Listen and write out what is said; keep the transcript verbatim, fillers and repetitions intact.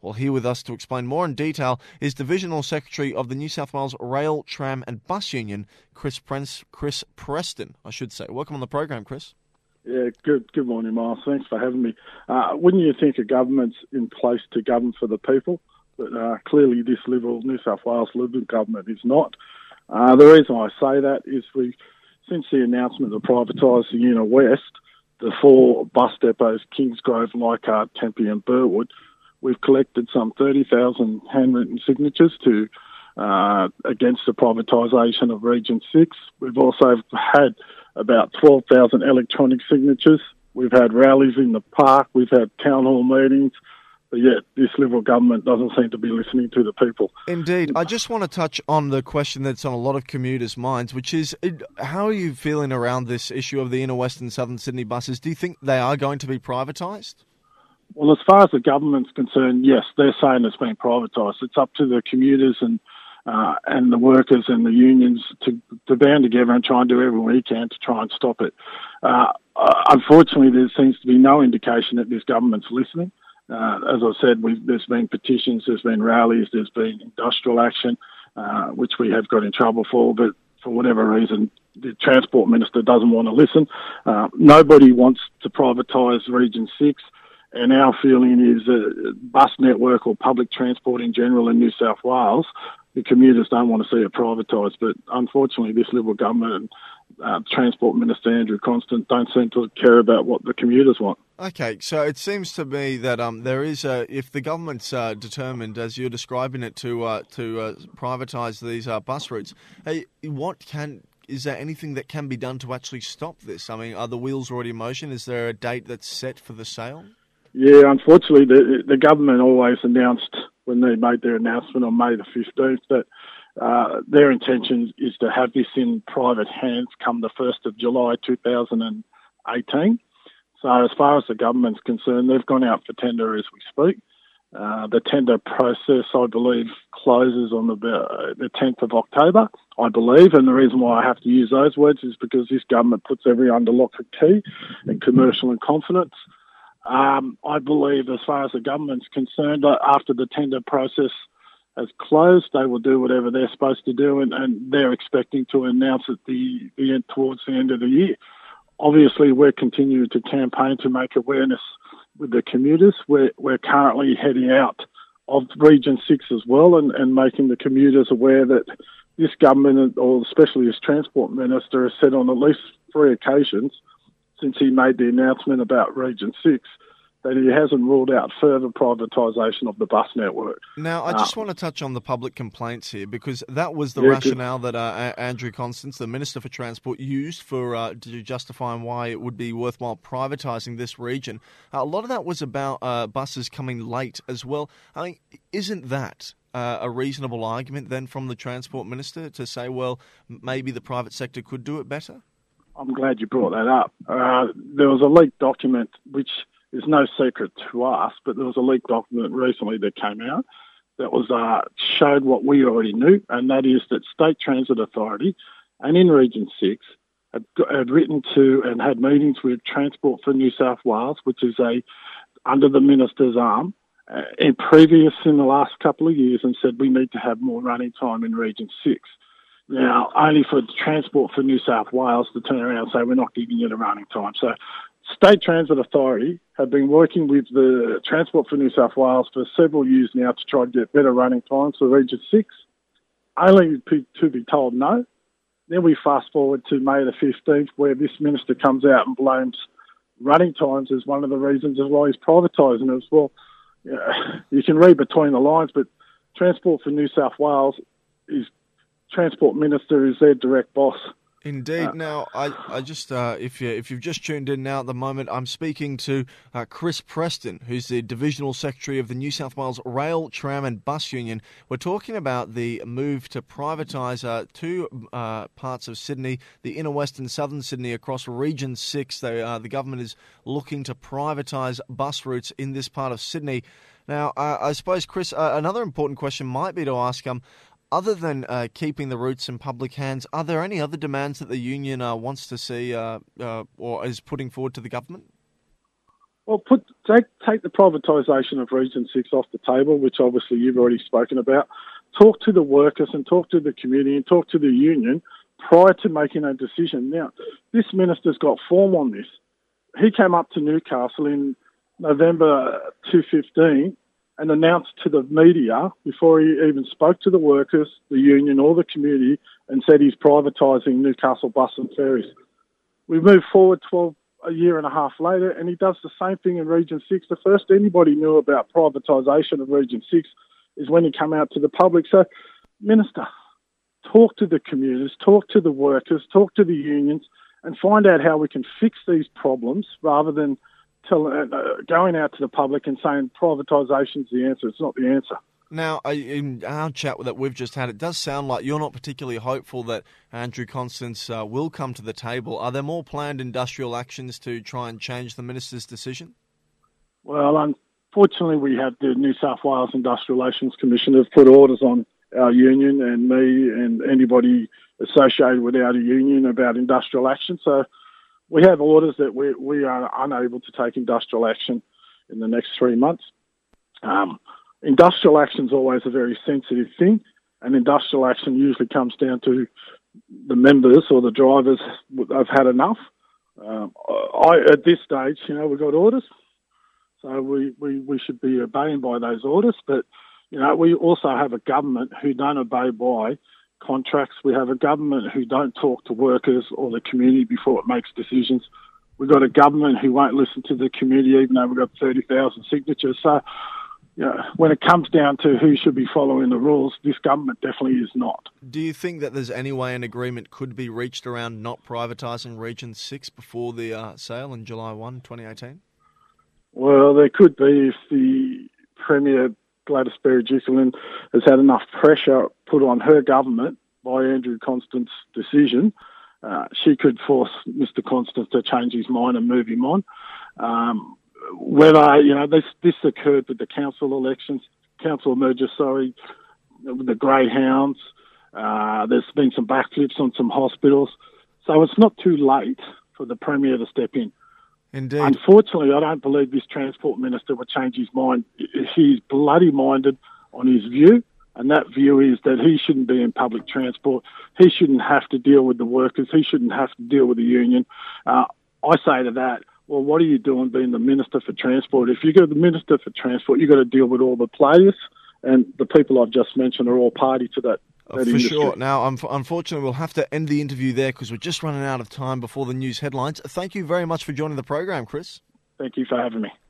Well, here with us to explain more in detail is Divisional Secretary of the New South Wales Rail, Tram and Bus Union, Chris Prince, Chris Preston, I should say. Welcome on the program, Chris. Yeah, good Good morning, Miles. Thanks for having me. Uh, wouldn't you think a government's in place to govern for the people? But uh, clearly this Liberal, New South Wales Liberal government is not. Uh, the reason I say that is we, since the announcement to privatise the Una West, the four bus depots, Kingsgrove, Leichhardt, Tempe and Burwood, we've collected some thirty thousand handwritten signatures to uh, against the privatisation of Region six. We've also had about twelve thousand electronic signatures. We've had rallies in the park. We've had town hall meetings. But yet this Liberal government doesn't seem to be listening to the people. Indeed. I just want to touch on the question that's on a lot of commuters' minds, which is, how are you feeling around this issue of the inner west and southern Sydney buses? Do you think they are going to be privatised? Well, as far as the government's concerned, yes, they're saying it's been privatised. It's up to the commuters and uh, and the workers and the unions to, to band together and try and do everything we can to try and stop it. Uh, unfortunately, there seems to be no indication that this government's listening. Uh, as I said, we've, there's been petitions, there's been rallies, there's been industrial action, uh, which we have got in trouble for, but for whatever reason, the Transport Minister doesn't want to listen. Uh, nobody wants to privatise Region six, and our feeling is that bus network or public transport in general in New South Wales, the commuters don't want to see it privatised, but unfortunately this Liberal government and uh, Transport Minister Andrew Constant don't seem to care about what the commuters want. Okay, so it seems to me that um, there is a, if the government's uh, determined, as you're describing it, to uh, to uh, privatise these uh, bus routes, hey, what can is there anything that can be done to actually stop this? I mean, are the wheels already in motion? Is there a date that's set for the sale? Yeah, unfortunately, the the government always announced when they made their announcement on May the fifteenth that uh, their intention is to have this in private hands come the first of July two thousand eighteen. So as far as the government's concerned, they've gone out for tender as we speak. Uh, the tender process, I believe, closes on the, uh, the tenth of October, I believe, and the reason why I have to use those words is because this government puts every under lock and key in commercial and confidence. Um, I believe as far as the government's concerned, uh, after the tender process has closed, they will do whatever they're supposed to do, and, and they're expecting to announce at the, the end, towards the end of the year. Obviously, we're continuing to campaign to make awareness with the commuters. We're, we're currently heading out of Region six as well and, and making the commuters aware that this government, or especially this Transport Minister, has said on at least three occasions since he made the announcement about Region six, that he hasn't ruled out further privatisation of the bus network. Now, I just uh, want to touch on the public complaints here, because that was the yeah, rationale good. that uh, Andrew Constance, the Minister for Transport, used for uh, to justify why it would be worthwhile privatising this region. Uh, a lot of that was about uh, buses coming late as well. I mean, isn't that uh, a reasonable argument then from the Transport Minister to say, well, maybe the private sector could do it better? I'm glad you brought that up. Uh, there was a leaked document which is no secret to us, but there was a leaked document recently that came out that was uh, showed what we already knew, and that is that State Transit Authority and in Region six had, had written to and had meetings with Transport for New South Wales, which is a under the Minister's arm, uh, in previous in the last couple of years, and said we need to have more running time in Region six. Now, only for Transport for New South Wales to turn around and say we're not giving you the running time. So State Transit Authority have been working with the Transport for New South Wales for several years now to try and get better running times for Region six, only to be told no. Then we fast forward to May the fifteenth, where this minister comes out and blames running times as one of the reasons as why he's privatising it as well. Yeah, you can read between the lines, but Transport for New South Wales is Transport Minister is their direct boss. Indeed. Now, I, I just uh, if you if you've just tuned in now at the moment, I'm speaking to uh, Chris Preston, who's the Divisional Secretary of the New South Wales Rail, Tram and Bus Union. We're talking about the move to privatise uh, two uh, parts of Sydney, the inner west and southern Sydney, across Region six. They, uh, the government is looking to privatise bus routes in this part of Sydney. Now, uh, I suppose, Chris, uh, another important question might be to ask, um, other than uh, keeping the routes in public hands, are there any other demands that the union uh, wants to see uh, uh, or is putting forward to the government? Well, put take, take the privatisation of Region six off the table, which obviously you've already spoken about. Talk to the workers and talk to the community and talk to the union prior to making a decision. Now, this minister's got form on this. He came up to Newcastle in November twenty fifteen and announced to the media before he even spoke to the workers, the union or the community, and said he's privatising Newcastle bus and ferries. We move forward twelve a year and a half later, and he does the same thing in Region six. The first anybody knew about privatisation of Region six is when he came out to the public. So, Minister, talk to the commuters, talk to the workers, talk to the unions, and find out how we can fix these problems rather than tell, uh, going out to the public and saying privatisation is the answer. It's not the answer. Now, in our chat that we've just had, it does sound like you're not particularly hopeful that Andrew Constance uh, will come to the table. Are there more planned industrial actions to try and change the minister's decision? Well, unfortunately, we have the New South Wales Industrial Relations Commission have put orders on our union and me and anybody associated with our union about industrial action. So we have orders that we, we are unable to take industrial action in the next three months. Um, Industrial action is always a very sensitive thing, and industrial action usually comes down to the members or the drivers have had enough. Um, I, at this stage, you know, we've got orders, so we, we, we should be obeying by those orders. But, you know, we also have a government who don't obey by contracts. We have a government who don't talk to workers or the community before it makes decisions. We've got a government who won't listen to the community, even though we've got thirty thousand signatures. So, yeah, when it comes down to who should be following the rules, this government definitely is not. Do you think that there's any way an agreement could be reached around not privatising Region six before the uh, sale in July first, twenty eighteen? Well, there could be if the Premier, Gladys Berejiklian, has had enough pressure put on her government by Andrew Constance's decision. Uh, she could force Mister Constance to change his mind and move him on. Um, Whether, you know, this this occurred with the council elections, council merger, sorry, with the Greyhounds. Uh, there's been some backflips on some hospitals. So it's not too late for the Premier to step in. Indeed. Unfortunately, I don't believe this Transport Minister will change his mind. He's bloody minded on his view, and that view is that he shouldn't be in public transport. He shouldn't have to deal with the workers. He shouldn't have to deal with the union. Uh, I say to that, well, what are you doing being the Minister for Transport? If you're the Minister for Transport, you've got to deal with all the players, and the people I've just mentioned are all party to that. that for industry. Sure. Now, um, unfortunately, we'll have to end the interview there because we're just running out of time before the news headlines. Thank you very much for joining the program, Chris. Thank you for having me.